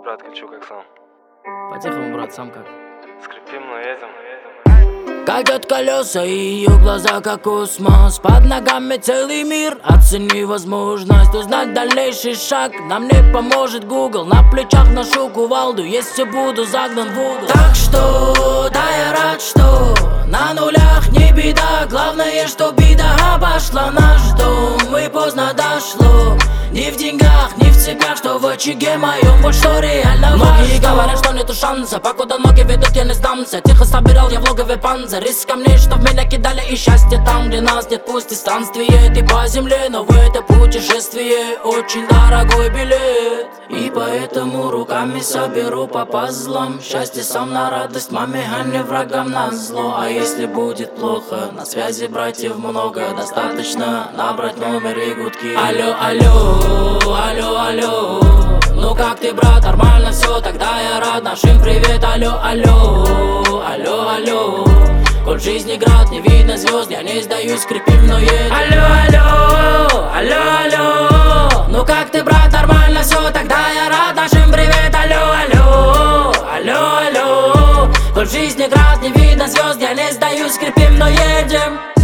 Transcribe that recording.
брат, хочу как сам. По-тихому, брат, сам как. Скрипим, но едем. Катят колеса и ее глаза как космос. Под ногами целый мир, оцени возможность узнать дальнейший шаг. Нам не поможет Google, на плечах ношу кувалду, если буду загнан в угол. Так что, да, я рад, что на нулях не беда. Главное, что беда обошла наш дом, и поздно дошло. Не в деньгах, не в цепях, что в очаге моем, вот что реально важно. Многие говорят, что нету шанса, покуда ноги ведут, я не сдамся. Тихо собирал я в логове панцирь, из камней, что в меня кидали, и счастье там, где нас нет. Пусть и странствие, ты по земле, но в это путешествие очень дорогой билет. И поэтому руками соберу по пазлам счастье сам на радость маме, а не врагам на зло. А если будет плохо, на связи братьев много, достаточно набрать номер и гудки. Алло, алло, алло, алло, ну как ты, брат, нормально все, тогда я рад. Нашим привет, алло, алло, алло, алло. Коль жизнь град, не видно звезд, я не сдаюсь, скрипим, но едем. Алло, алло, алло, алло, ну как ты, брат, нормально все, тогда я рад. Нашим привет, алло, алло, алло, алло. Коль жизнь град, не видно звезд, я не сдаюсь, скрипим, но едем.